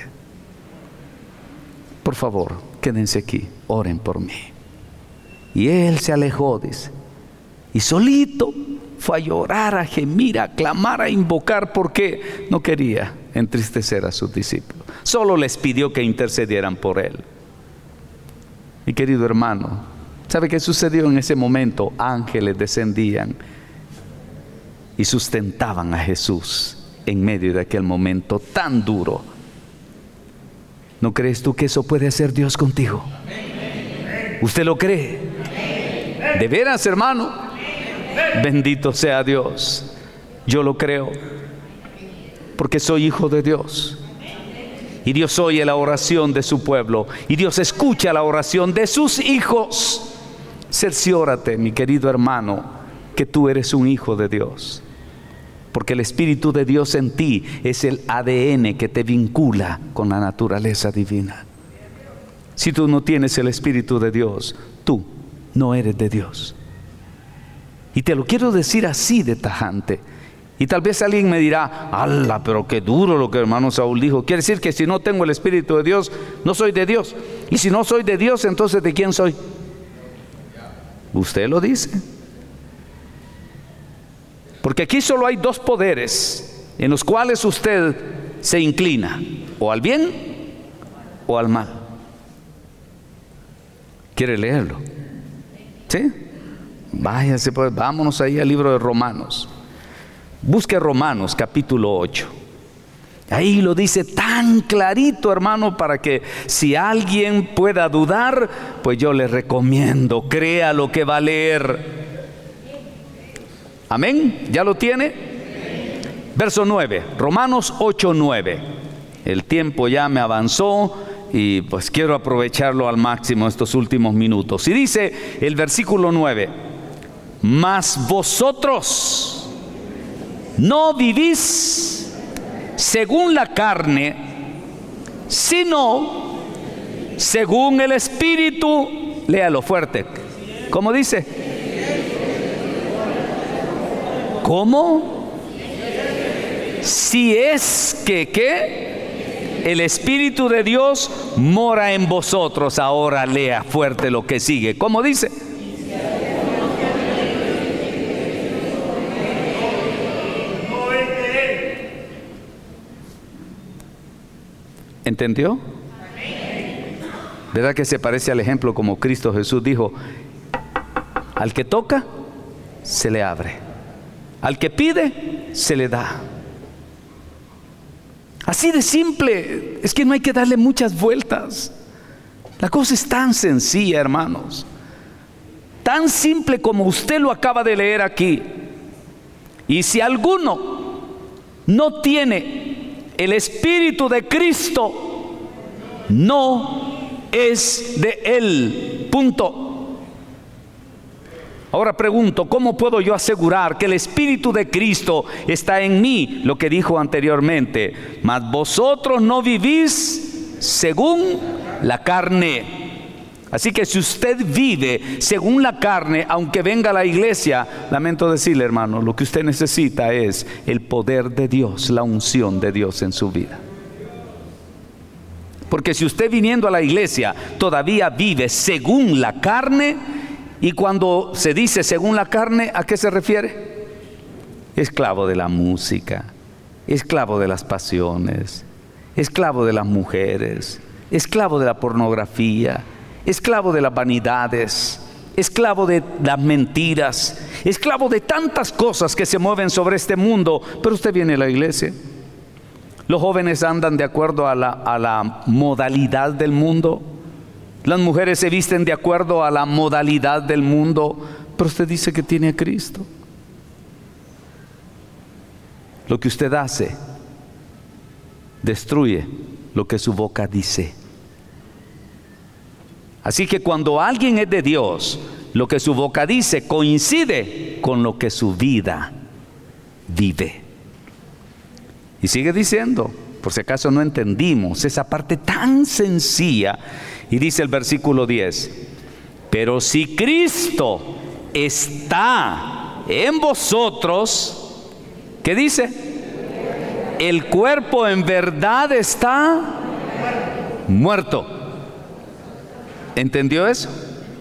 Por favor, quédense aquí, oren por mí. Y él se alejó, dice, y solito fue a llorar, a gemir, a clamar, a invocar, porque no quería entristecer a sus discípulos. Solo les pidió que intercedieran por él. Mi querido hermano, ¿sabe qué sucedió en ese momento? Ángeles descendían y sustentaban a Jesús en medio de aquel momento tan duro. ¿No crees tú que eso puede hacer Dios contigo? ¿Usted lo cree? ¿De veras, hermano? Bendito sea Dios. Yo lo creo, porque soy hijo de Dios, y Dios oye la oración de su pueblo, y Dios escucha la oración de sus hijos. Cerciórate, mi querido hermano, que tú eres un hijo de Dios, porque el Espíritu de Dios en ti es el A D N que te vincula con la naturaleza divina. Si tú no tienes el Espíritu de Dios, tú no eres de Dios. Y te lo quiero decir así de tajante. Y tal vez alguien me dirá: ¡ala, pero qué duro lo que el hermano Saúl dijo! Quiere decir que si no tengo el Espíritu de Dios, no soy de Dios. Y si no soy de Dios, entonces ¿de quién soy? Usted lo dice. Porque aquí solo hay dos poderes en los cuales usted se inclina: o al bien o al mal. ¿Quiere leerlo? ¿Sí? Váyase pues, vámonos ahí al libro de Romanos. Busque Romanos capítulo ocho. Ahí lo dice tan clarito, hermano, para que si alguien pueda dudar, pues yo le recomiendo, crea lo que va a leer. Amén. ¿Ya lo tiene? Verso nueve, Romanos ocho, nueve. El tiempo ya me avanzó y pues quiero aprovecharlo al máximo estos últimos minutos. Y dice el versículo nueve: mas vosotros no vivís según la carne, sino según el Espíritu. Léalo fuerte. ¿Cómo dice? ¿Cómo? Si es que, ¿qué? El Espíritu de Dios mora en vosotros. Ahora lea fuerte lo que sigue. ¿Cómo dice? ¿Entendió? ¿Verdad que se parece al ejemplo como Cristo Jesús dijo: al que toca, se le abre; al que pide, se le da? Así de simple. Es que no hay que darle muchas vueltas. La cosa es tan sencilla, hermanos. Tan simple como usted lo acaba de leer aquí. Y si alguno no tiene el Espíritu de Cristo, no es de Él. Punto. Ahora pregunto, ¿cómo puedo yo asegurar que el Espíritu de Cristo está en mí? Lo que dijo anteriormente, mas vosotros no vivís según la carne. Así que si usted vive según la carne, aunque venga a la iglesia, lamento decirle, hermano, lo que usted necesita es el poder de Dios, la unción de Dios en su vida. Porque si usted viniendo a la iglesia todavía vive según la carne, y cuando se dice según la carne, ¿a qué se refiere? Esclavo de la música, esclavo de las pasiones, esclavo de las mujeres, esclavo de la pornografía, esclavo de las vanidades, esclavo de las mentiras, esclavo de tantas cosas que se mueven sobre este mundo. Pero usted viene a la iglesia. Los jóvenes andan de acuerdo a la, a la modalidad del mundo. Las mujeres se visten de acuerdo a la modalidad del mundo. Pero usted dice que tiene a Cristo. Lo que usted hace destruye lo que su boca dice. Así que cuando alguien es de Dios, lo que su boca dice coincide con lo que su vida vive. Y sigue diciendo, por si acaso no entendimos esa parte tan sencilla, y dice el versículo diez, pero si Cristo está en vosotros, ¿qué dice? El cuerpo en verdad está muerto. ¿Entendió eso?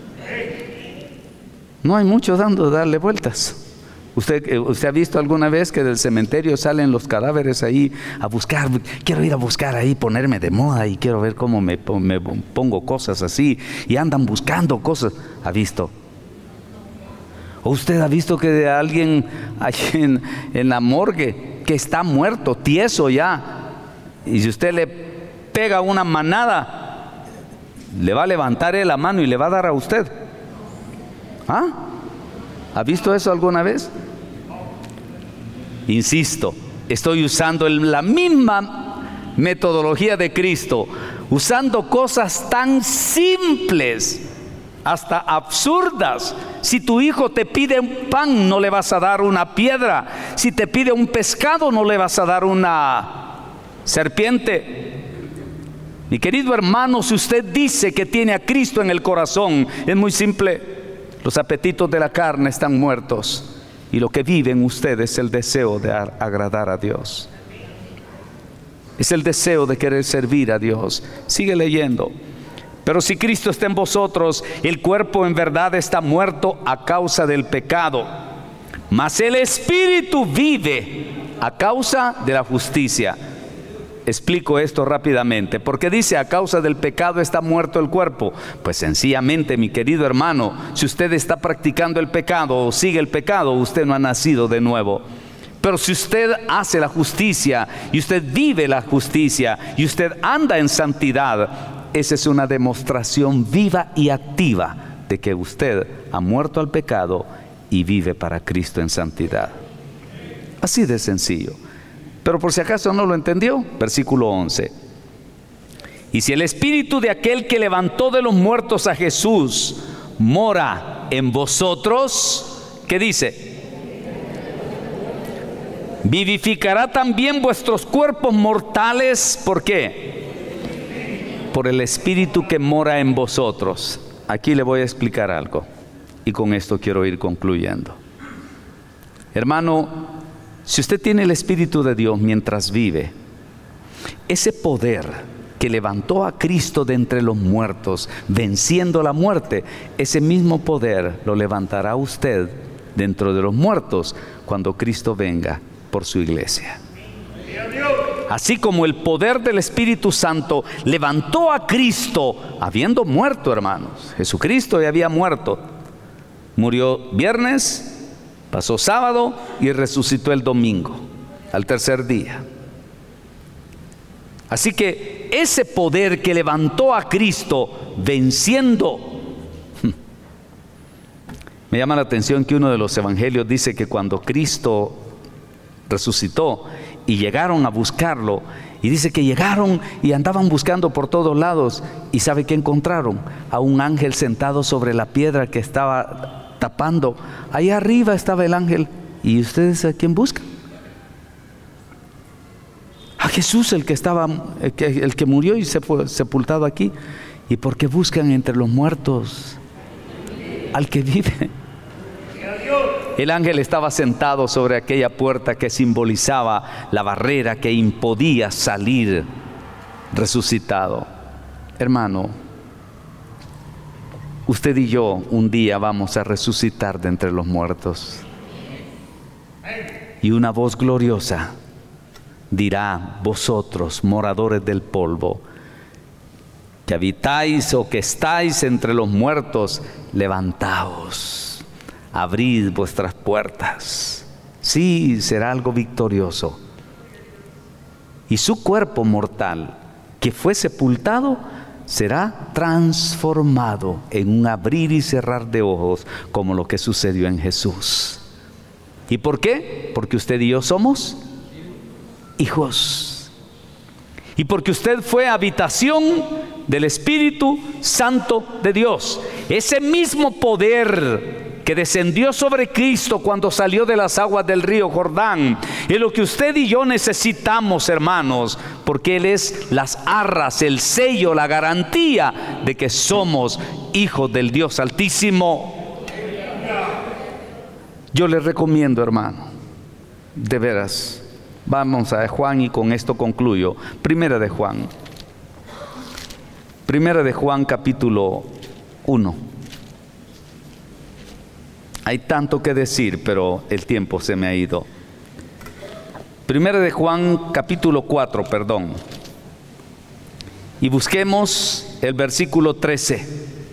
No hay mucho dando darle vueltas. ¿Usted, ¿Usted ha visto alguna vez que del cementerio salen los cadáveres ahí a buscar? Quiero ir a buscar ahí, ponerme de moda y quiero ver cómo me, me pongo cosas así. Y andan buscando cosas. ¿Ha visto? ¿O usted ha visto que de alguien allí en, en la morgue que está muerto, tieso ya? Y si usted le pega una manada, le va a levantar él la mano y le va a dar a usted. ¿Ah? ¿Ha visto eso alguna vez? Insisto, estoy usando el, la misma metodología de Cristo, usando cosas tan simples, hasta absurdas. Si tu hijo te pide un pan, no le vas a dar una piedra. Si te pide un pescado, no le vas a dar una serpiente. Mi querido hermano, si usted dice que tiene a Cristo en el corazón, es muy simple. Los apetitos de la carne están muertos y lo que vive en usted es el deseo de agradar a Dios. Es el deseo de querer servir a Dios. Sigue leyendo. Pero si Cristo está en vosotros, el cuerpo en verdad está muerto a causa del pecado, mas el Espíritu vive a causa de la justicia. Explico esto rápidamente. ¿Por qué dice a causa del pecado está muerto el cuerpo? Pues sencillamente, mi querido hermano, si usted está practicando el pecado o sigue el pecado, usted no ha nacido de nuevo. Pero si usted hace la justicia y usted vive la justicia y usted anda en santidad, esa es una demostración viva y activa de que usted ha muerto al pecado y vive para Cristo en santidad. Así de sencillo. Pero por si acaso no lo entendió, versículo once. Y si el Espíritu de aquel que levantó de los muertos a Jesús mora en vosotros, ¿qué dice? Vivificará también vuestros cuerpos mortales. ¿Por qué? Por el Espíritu que mora en vosotros. Aquí le voy a explicar algo y con esto quiero ir concluyendo. Hermano, si usted tiene el Espíritu de Dios mientras vive, ese poder que levantó a Cristo de entre los muertos, venciendo la muerte, ese mismo poder lo levantará usted dentro de los muertos cuando Cristo venga por su iglesia. Así como el poder del Espíritu Santo levantó a Cristo habiendo muerto, hermanos. Jesucristo ya había muerto. Murió viernes, pasó sábado y resucitó el domingo, al tercer día. Así que ese poder que levantó a Cristo venciendo. Me llama la atención que uno de los evangelios dice que cuando Cristo resucitó y llegaron a buscarlo, y dice que llegaron y andaban buscando por todos lados, y ¿sabe qué encontraron? A un ángel sentado sobre la piedra que estaba tapando. Ahí arriba estaba el ángel. ¿Y ustedes a quién buscan? A Jesús, el que estaba, el que, el que murió y se fue sepultado aquí. ¿Y por qué buscan entre los muertos al que vive? El ángel estaba sentado sobre aquella puerta que simbolizaba la barrera que impedía salir resucitado. Hermano, usted y yo un día vamos a resucitar de entre los muertos. Y una voz gloriosa dirá: vosotros, moradores del polvo, que habitáis o que estáis entre los muertos, levantaos, abrid vuestras puertas. Sí, será algo victorioso. Y su cuerpo mortal, que fue sepultado, será transformado en un abrir y cerrar de ojos, como lo que sucedió en Jesús. ¿Y por qué? Porque usted y yo somos hijos. Y porque usted fue habitación del Espíritu Santo de Dios. Ese mismo poder que descendió sobre Cristo cuando salió de las aguas del río Jordán es lo que usted y yo necesitamos, hermanos, porque Él es las arras, el sello, la garantía de que somos hijos del Dios Altísimo. Yo les recomiendo, hermano, de veras, vamos a Juan y con esto concluyo. Primera de Juan. Primera de Juan capítulo uno. Hay tanto que decir, pero el tiempo se me ha ido. Primera de Juan capítulo cuatro, perdón. Y busquemos el versículo trece.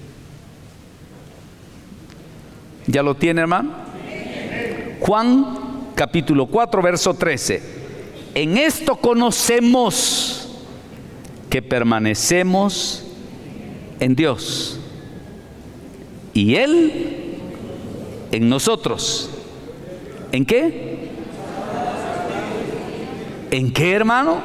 ¿Ya lo tiene, hermano? Juan capítulo cuatro, verso trece. En esto conocemos que permanecemos en Dios y Él en nosotros. ¿En qué? ¿En qué, hermano?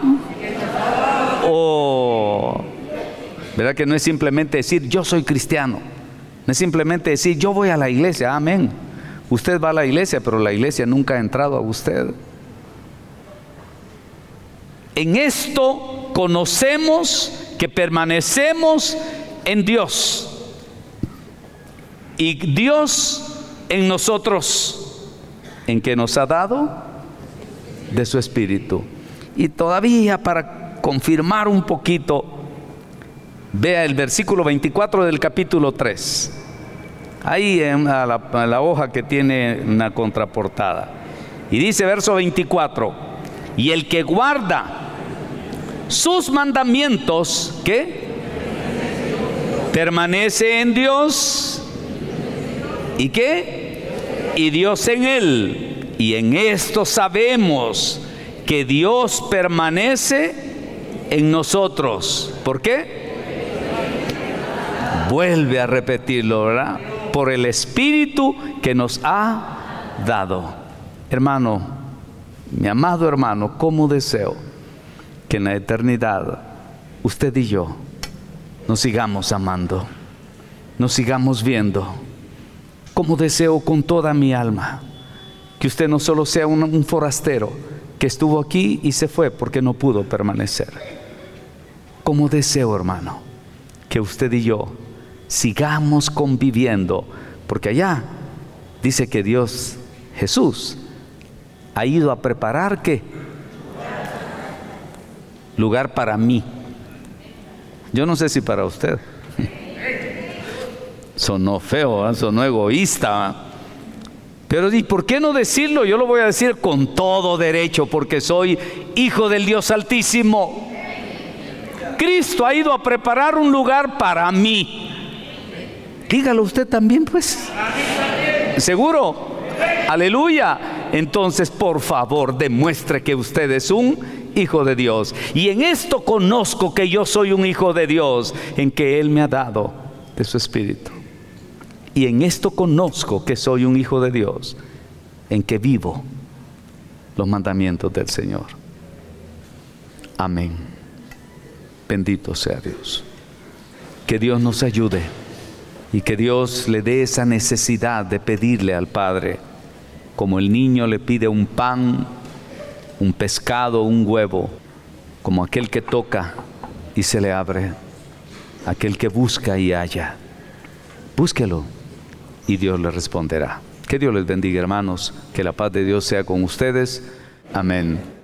Oh, ¿verdad que no es simplemente decir yo soy cristiano? No es simplemente decir yo voy a la iglesia, amén. Usted va a la iglesia, pero la iglesia nunca ha entrado a usted. En esto conocemos que permanecemos en Dios y Dios en nosotros, en que nos ha dado de su Espíritu. Y todavía para confirmar un poquito, vea el versículo veinticuatro del capítulo tres. Ahí en la, en la hoja que tiene una contraportada. Y dice verso veinticuatro: y el que guarda sus mandamientos, ¿qué? Permanece en Dios. ¿Y qué? Y Dios en él. Y en esto sabemos que Dios permanece en nosotros. ¿Por qué? Vuelve a repetirlo, ¿verdad? Por el Espíritu que nos ha dado. Hermano, mi amado hermano, cómo deseo que en la eternidad usted y yo nos sigamos amando, nos sigamos viendo. Como deseo con toda mi alma que usted no solo sea un, un forastero que estuvo aquí y se fue porque no pudo permanecer. Como deseo, hermano, que usted y yo sigamos conviviendo, porque allá dice que Dios, Jesús, ha ido a preparar ¿qué? Lugar para mí. Yo no sé si para usted. Sonó feo, ¿eh? Sonó egoísta. Pero ¿y por qué no decirlo? Yo lo voy a decir con todo derecho, porque soy hijo del Dios Altísimo. Cristo ha ido a preparar un lugar para mí. Dígalo usted también, pues. ¿Seguro? Aleluya. Entonces, por favor, demuestre que usted es un hijo de Dios. Y en esto conozco que yo soy un hijo de Dios, en que Él me ha dado de su Espíritu. Y en esto conozco que soy un hijo de Dios, en que vivo los mandamientos del Señor. Amén. Bendito sea Dios. Que Dios nos ayude y que Dios le dé esa necesidad de pedirle al Padre, como el niño le pide un pan, un pescado, un huevo, como aquel que toca y se le abre, aquel que busca y halla. Búsquelo y Dios le responderá. Que Dios les bendiga, hermanos, que la paz de Dios sea con ustedes. Amén.